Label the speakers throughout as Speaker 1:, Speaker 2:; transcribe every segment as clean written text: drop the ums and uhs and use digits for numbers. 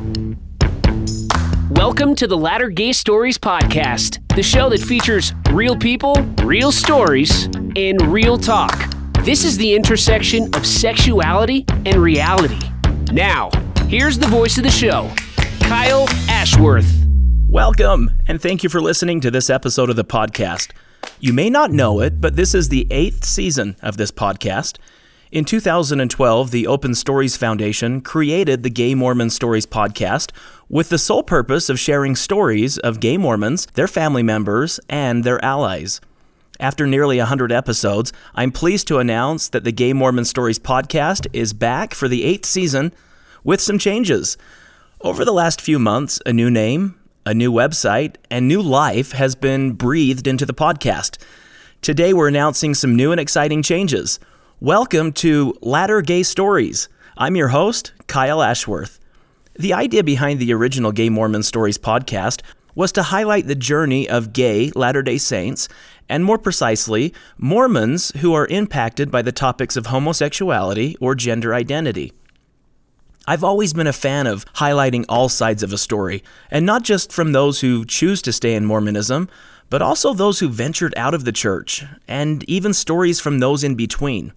Speaker 1: Welcome to the Latter Gay Stories podcast, the show that features real people, real stories, and real talk. This is the intersection of sexuality and reality. Now, here's the voice of the show, Kyle Ashworth.
Speaker 2: Welcome, and thank you for listening to this episode of the podcast. You may not know it, but this is the 8th season of this podcast. In 2012, the Open Stories Foundation created the Gay Mormon Stories podcast with the sole purpose of sharing stories of gay Mormons, their family members, and their allies. After nearly 100 episodes, I'm pleased to announce that the Gay Mormon Stories podcast is back for the 8th season with some changes. Over the last few months, a new name, a new website, and new life has been breathed into the podcast. Today, we're announcing some new and exciting changes. Welcome to Latter Gay Stories. I'm your host, Kyle Ashworth. The idea behind the original Gay Mormon Stories podcast was to highlight the journey of gay Latter-day Saints, and more precisely, Mormons who are impacted by the topics of homosexuality or gender identity. I've always been a fan of highlighting all sides of a story, and not just from those who choose to stay in Mormonism, but also those who ventured out of the church, and even stories from those in between.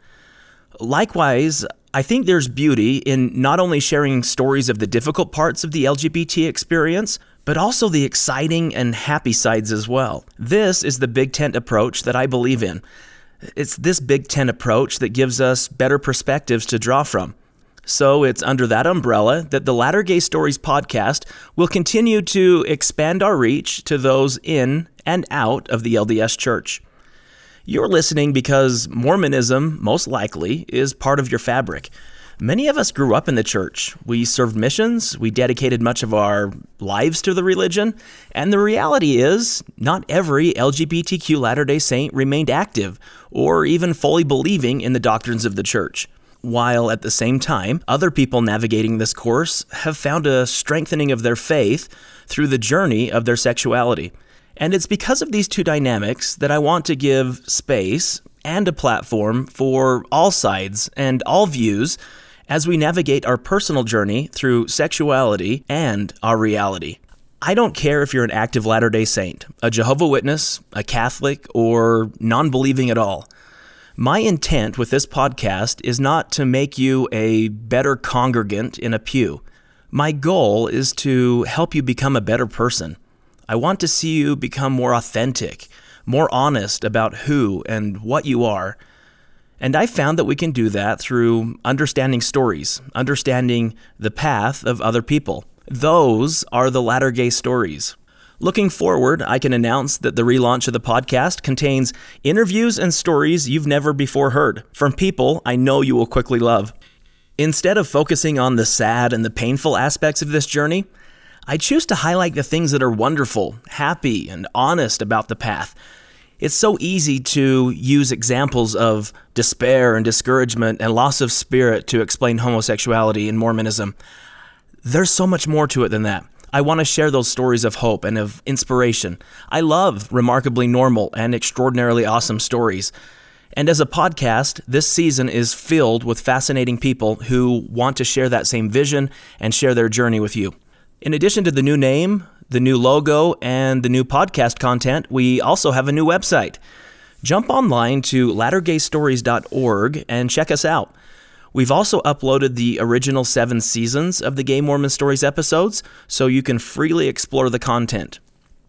Speaker 2: Likewise, I think there's beauty in not only sharing stories of the difficult parts of the LGBT experience, but also the exciting and happy sides as well. This is the Big Tent approach that I believe in. It's this Big Tent approach that gives us better perspectives to draw from. So it's under that umbrella that the Latter Gay Stories podcast will continue to expand our reach to those in and out of the LDS Church. You're listening because Mormonism, most likely, is part of your fabric. Many of us grew up in the church. We served missions, we dedicated much of our lives to the religion, and the reality is, not every LGBTQ Latter-day Saint remained active or even fully believing in the doctrines of the church. While at the same time, other people navigating this course have found a strengthening of their faith through the journey of their sexuality. And it's because of these two dynamics that I want to give space and a platform for all sides and all views as we navigate our personal journey through sexuality and our reality. I don't care if you're an active Latter-day Saint, a Jehovah's Witness, a Catholic, or non-believing at all. My intent with this podcast is not to make you a better congregant in a pew. My goal is to help you become a better person. I want to see you become more authentic, more honest about who and what you are. And I found that we can do that through understanding stories, understanding the path of other people. Those are the Latter Gay Stories. Looking forward, I can announce that the relaunch of the podcast contains interviews and stories you've never before heard from people I know you will quickly love. Instead of focusing on the sad and the painful aspects of this journey, I choose to highlight the things that are wonderful, happy, and honest about the path. It's so easy to use examples of despair and discouragement and loss of spirit to explain homosexuality in Mormonism. There's so much more to it than that. I want to share those stories of hope and of inspiration. I love remarkably normal and extraordinarily awesome stories. And as a podcast, this season is filled with fascinating people who want to share that same vision and share their journey with you. In addition to the new name, the new logo, and the new podcast content, we also have a new website. Jump online to lattergaystories.org and check us out. We've also uploaded the original 7 seasons of the Gay Mormon Stories episodes, so you can freely explore the content.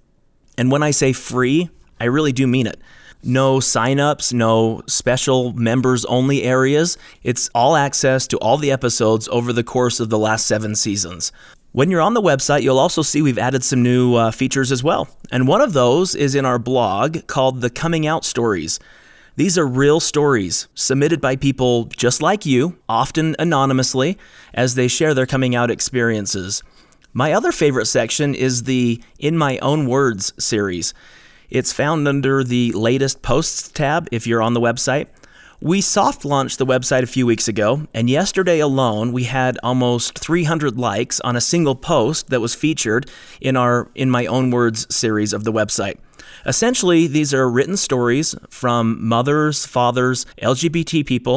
Speaker 2: And when I say free, I really do mean it. No sign-ups, no special members-only areas. It's all access to all the episodes over the course of the last 7 seasons. When you're on the website, you'll also see we've added some new features as well. And one of those is in our blog called The Coming Out Stories. These are real stories submitted by people just like you, often anonymously, as they share their coming out experiences. My other favorite section is the In My Own Words series. It's found under the Latest Posts tab if you're on the website. We soft launched the website a few weeks ago, and yesterday alone we had almost 300 likes on a single post that was featured in our In My Own Words series of the website. Essentially, these are written stories from mothers, fathers, LGBT people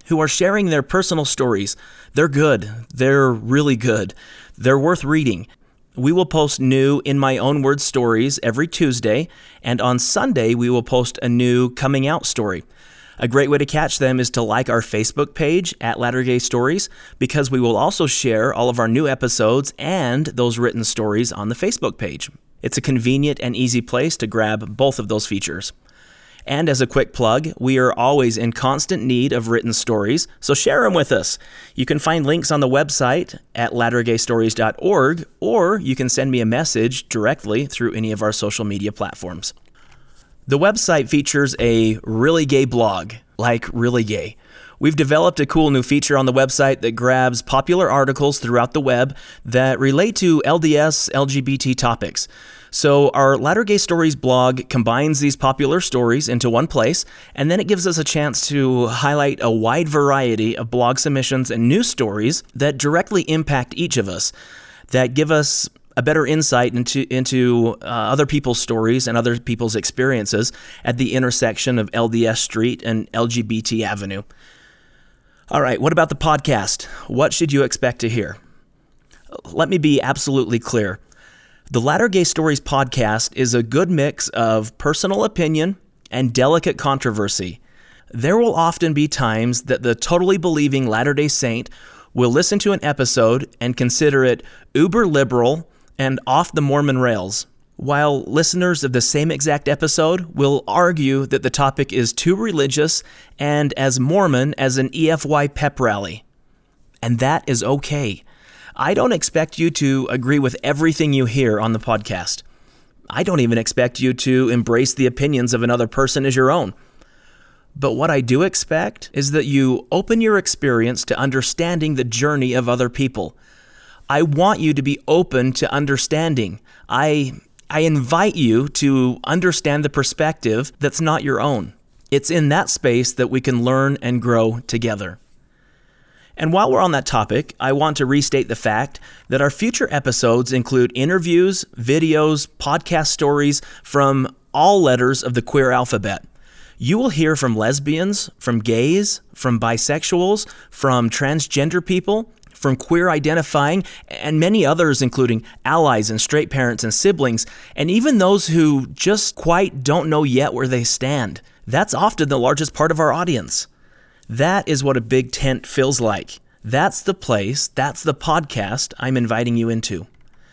Speaker 2: who are sharing their personal stories. They're good. They're really good. They're worth reading. We will post new In My Own Words stories every Tuesday, and on Sunday we will post a new coming out story. A great way to catch them is to like our Facebook page at Latter Gay Stories, because we will also share all of our new episodes and those written stories on the Facebook page. It's a convenient and easy place to grab both of those features. And as a quick plug, we are always in constant need of written stories, so share them with us. You can find links on the website at lattergaystories.org, or you can send me a message directly through any of our social media platforms. The website features a really gay blog, like really gay. We've developed a cool new feature on the website that grabs popular articles throughout the web that relate to LDS, LGBT topics. So our Latter Gay Stories blog combines these popular stories into one place, and then it gives us a chance to highlight a wide variety of blog submissions and news stories that directly impact each of us, that give us a better insight into other people's stories and other people's experiences at the intersection of LDS Street and LGBT Avenue. All right, what about the podcast? What should you expect to hear? Let me be absolutely clear. The Latter Gay Stories podcast is a good mix of personal opinion and delicate controversy. There will often be times that the totally believing Latter-day Saint will listen to an episode and consider it uber liberal and off the Mormon rails, while listeners of the same exact episode will argue that the topic is too religious and as Mormon as an EFY pep rally. And that is okay. I don't expect you to agree with everything you hear on the podcast. I don't even expect you to embrace the opinions of another person as your own. But what I do expect is that you open your experience to understanding the journey of other people. I want you to be open to understanding. I invite you to understand the perspective that's not your own. It's in that space that we can learn and grow together. And while we're on that topic, I want to restate the fact that our future episodes include interviews, videos, podcast stories from all letters of the queer alphabet. You will hear from lesbians, from gays, from bisexuals, from transgender people, from queer identifying, and many others, including allies and straight parents and siblings, and even those who just quite don't know yet where they stand. That's often the largest part of our audience. That is what a big tent feels like. That's the place, that's the podcast I'm inviting you into.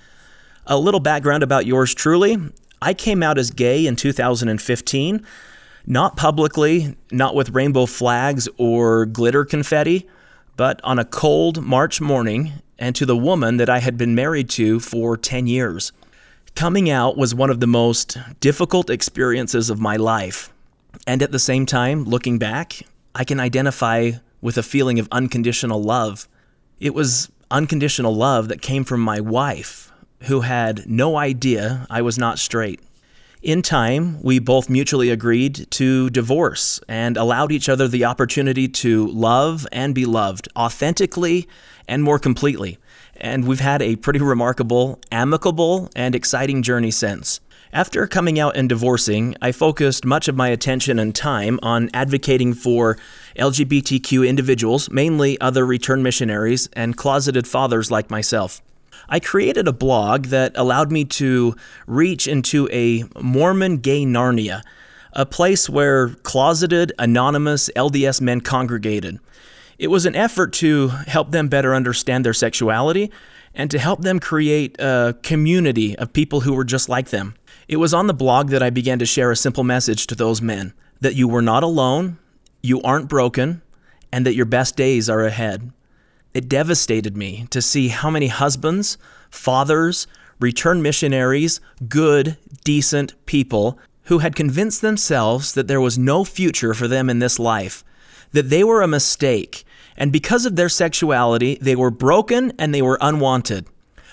Speaker 2: A little background about yours truly. I came out as gay in 2015, not publicly, not with rainbow flags or glitter confetti, but on a cold March morning, and to the woman that I had been married to for 10 years. Coming out was one of the most difficult experiences of my life. And at the same time, looking back, I can identify with a feeling of unconditional love. It was unconditional love that came from my wife, who had no idea I was not straight. In time, we both mutually agreed to divorce and allowed each other the opportunity to love and be loved authentically and more completely. And we've had a pretty remarkable, amicable, and exciting journey since. After coming out and divorcing, I focused much of my attention and time on advocating for LGBTQ individuals, mainly other return missionaries and closeted fathers like myself. I created a blog that allowed me to reach into a Mormon gay Narnia, a place where closeted, anonymous LDS men congregated. It was an effort to help them better understand their sexuality and to help them create a community of people who were just like them. It was on the blog that I began to share a simple message to those men, that you were not alone, you aren't broken, and that your best days are ahead. It devastated me to see how many husbands, fathers, return missionaries, good, decent people who had convinced themselves that there was no future for them in this life, that they were a mistake, and because of their sexuality, they were broken and they were unwanted.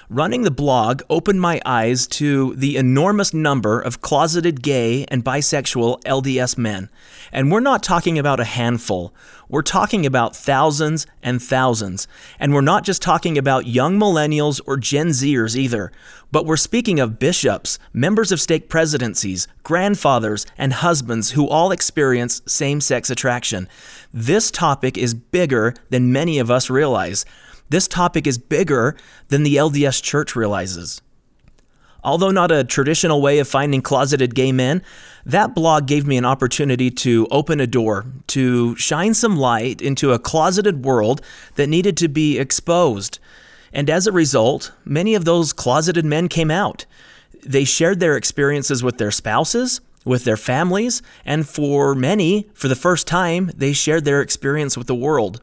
Speaker 2: Running the blog opened my eyes to the enormous number of closeted gay and bisexual LDS men. And we're not talking about a handful. We're talking about thousands and thousands. And we're not just talking about young millennials or Gen Zers either, but we're speaking of bishops, members of stake presidencies, grandfathers, and husbands who all experience same-sex attraction. This topic is bigger than many of us realize. This topic is bigger than the LDS Church realizes. Although not a traditional way of finding closeted gay men, that blog gave me an opportunity to open a door, to shine some light into a closeted world that needed to be exposed. And as a result, many of those closeted men came out. They shared their experiences with their spouses, with their families, and for many, for the first time, they shared their experience with the world.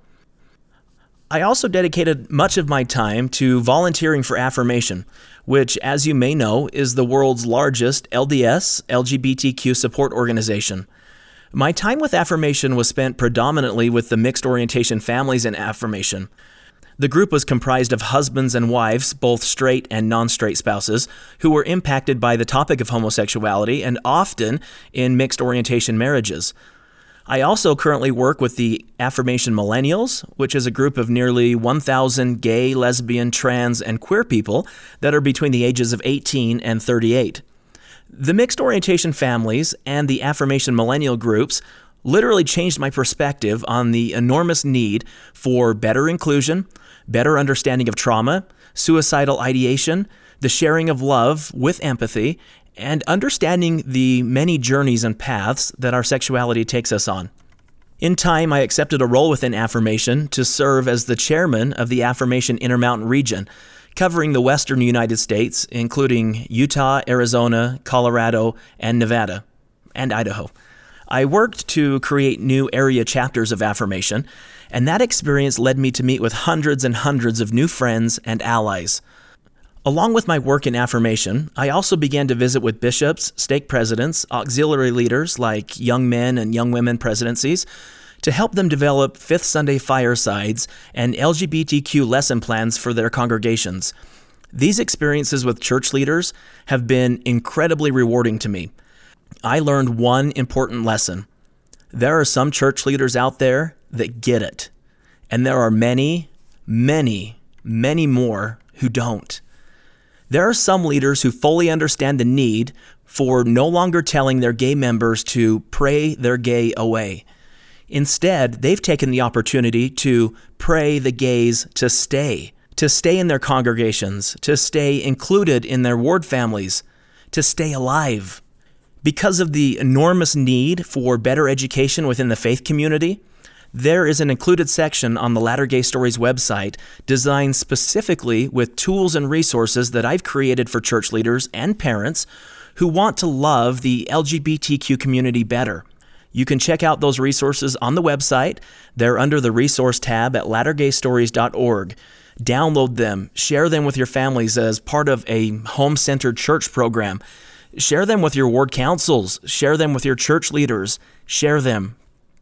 Speaker 2: I also dedicated much of my time to volunteering for Affirmation, which, as you may know, is the world's largest LDS, LGBTQ support organization. My time with Affirmation was spent predominantly with the mixed orientation families in Affirmation. The group was comprised of husbands and wives, both straight and non-straight spouses, who were impacted by the topic of homosexuality and often in mixed orientation marriages. I also currently work with the Affirmation Millennials, which is a group of nearly 1,000 gay, lesbian, trans, and queer people that are between the ages of 18 and 38. The mixed orientation families and the Affirmation Millennial groups literally changed my perspective on the enormous need for better inclusion, better understanding of trauma, suicidal ideation, the sharing of love with empathy, and understanding the many journeys and paths that our sexuality takes us on. In time, I accepted a role within Affirmation to serve as the chairman of the Affirmation Intermountain region, covering the western United States, including Utah, Arizona, Colorado, and Nevada, and Idaho. I worked to create new area chapters of Affirmation, and that experience led me to meet with hundreds and hundreds of new friends and allies. Along with my work in Affirmation, I also began to visit with bishops, stake presidents, auxiliary leaders like young men and young women presidencies to help them develop Fifth Sunday firesides and LGBTQ lesson plans for their congregations. These experiences with church leaders have been incredibly rewarding to me. I learned one important lesson. There are some church leaders out there that get it, and there are many, many, many more who don't. There are some leaders who fully understand the need for no longer telling their gay members to pray their gay away. Instead, they've taken the opportunity to pray the gays to stay in their congregations, to stay included in their ward families, to stay alive. Because of the enormous need for better education within the faith community, there is an included section on the Latter Gay Stories website designed specifically with tools and resources that I've created for church leaders and parents who want to love the LGBTQ community better. You can check out those resources on the website. They're under the resource tab at lattergaystories.org. Download them, share them with your families as part of a home-centered church program. Share them with your ward councils, share them with your church leaders, share them.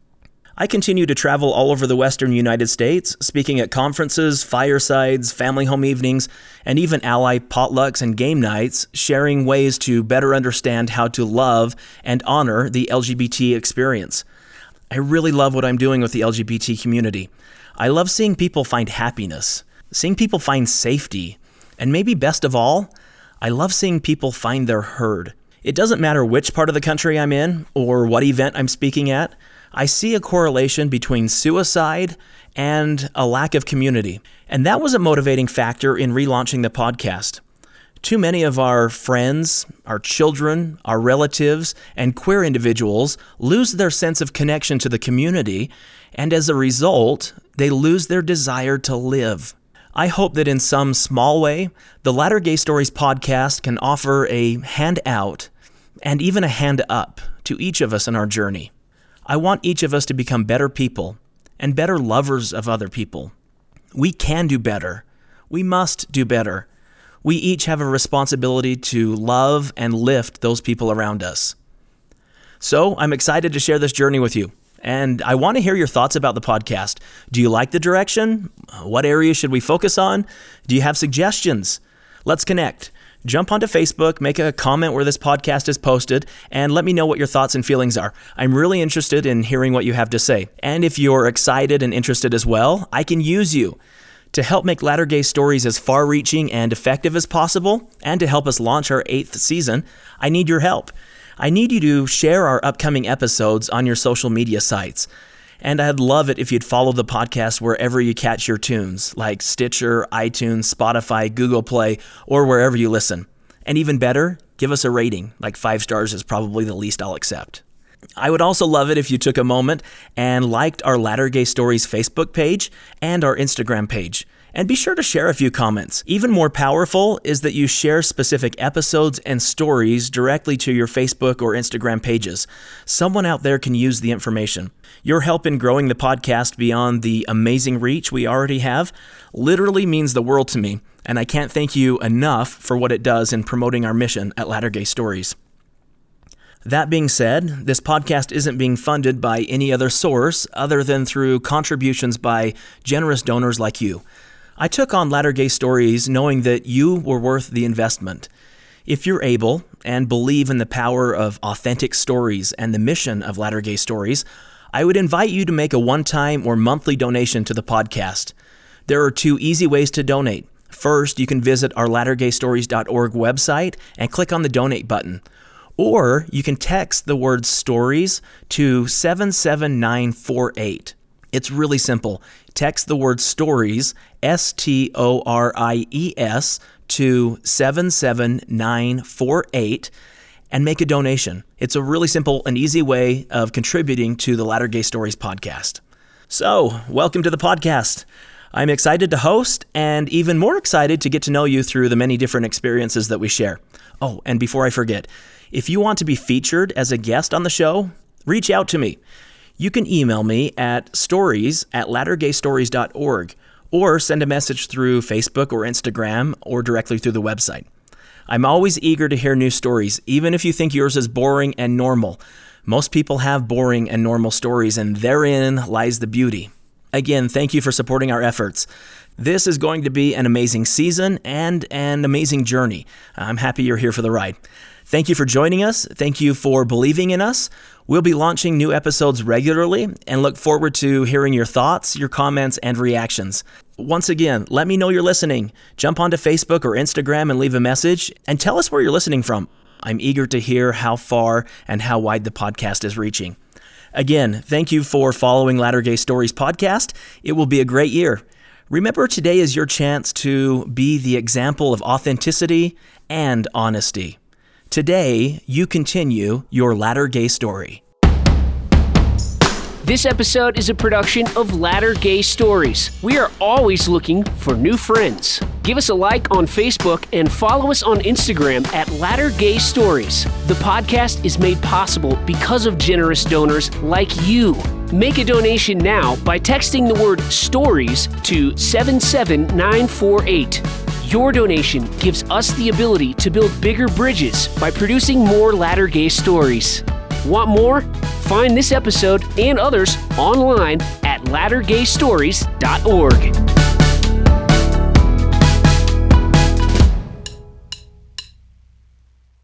Speaker 2: I continue to travel all over the western United States, speaking at conferences, firesides, family home evenings, and even ally potlucks and game nights, sharing ways to better understand how to love and honor the LGBT experience. I really love what I'm doing with the LGBT community. I love seeing people find happiness, seeing people find safety, and maybe best of all, I love seeing people find their heard. It doesn't matter which part of the country I'm in or what event I'm speaking at, I see a correlation between suicide and a lack of community. And that was a motivating factor in relaunching the podcast. Too many of our friends, our children, our relatives, and queer individuals lose their sense of connection to the community, and as a result, they lose their desire to live. I hope that in some small way, the Latter Gay Stories podcast can offer a hand out and even a hand up to each of us in our journey. I want each of us to become better people and better lovers of other people. We can do better. We must do better. We each have a responsibility to love and lift those people around us. So I'm excited to share this journey with you. And I want to hear your thoughts about the podcast. Do you like the direction? What areas should we focus on? Do you have suggestions? Let's connect. Jump onto Facebook, make a comment where this podcast is posted, and let me know what your thoughts and feelings are. I'm really interested in hearing what you have to say. And if you're excited and interested as well, I can use you to help make Latter Gay Stories as far-reaching and effective as possible, and to help us launch our 8th season. I need your help. I need you to share our upcoming episodes on your social media sites. And I'd love it if you'd follow the podcast wherever you catch your tunes, like Stitcher, iTunes, Spotify, Google Play, or wherever you listen. And even better, give us a rating, like 5 stars is probably the least I'll accept. I would also love it if you took a moment and liked our Latter Gay Stories Facebook page and our Instagram page. And be sure to share a few comments. Even more powerful is that you share specific episodes and stories directly to your Facebook or Instagram pages. Someone out there can use the information. Your help in growing the podcast beyond the amazing reach we already have literally means the world to me, and I can't thank you enough for what it does in promoting our mission at Latter Gay Stories. That being said, this podcast isn't being funded by any other source other than through contributions by generous donors like you. I took on Latter Gay Stories knowing that you were worth the investment. If you're able and believe in the power of authentic stories and the mission of Latter Gay Stories, I would invite you to make a one-time or monthly donation to the podcast. There are 2 easy ways to donate. First, you can visit our LatterGayStories.org website and click on the donate button. Or you can text the word stories to 77948. It's really simple. Text the word stories, STORIES, to 77948 and make a donation. It's a really simple and easy way of contributing to the Latter Gay Stories podcast. So, welcome to the podcast. I'm excited to host and even more excited to get to know you through the many different experiences that we share. Oh, and before I forget, if you want to be featured as a guest on the show, reach out to me. You can email me at stories@lattergaystories.org or send a message through Facebook or Instagram or directly through the website. I'm always eager to hear new stories, even if you think yours is boring and normal. Most people have boring and normal stories, and therein lies the beauty. Again, thank you for supporting our efforts. This is going to be an amazing season and an amazing journey. I'm happy you're here for the ride. Thank you for joining us. Thank you for believing in us. We'll be launching new episodes regularly and look forward to hearing your thoughts, your comments, and reactions. Once again, let me know you're listening. Jump onto Facebook or Instagram and leave a message and tell us where you're listening from. I'm eager to hear how far and how wide the podcast is reaching. Again, thank you for following Latter Gay Stories podcast. It will be a great year. Remember, today is your chance to be the example of authenticity and honesty. Today, you continue your Latter Gay story.
Speaker 1: This episode is a production of Latter Gay Stories. We are always looking for new friends. Give us a like on Facebook and follow us on Instagram at Latter Gay Stories. The podcast is made possible because of generous donors like you. Make a donation now by texting the word STORIES to 77948. Your donation gives us the ability to build bigger bridges by producing more Latter Gay Stories. Want more? Find this episode and others online at LatterGayStories.org.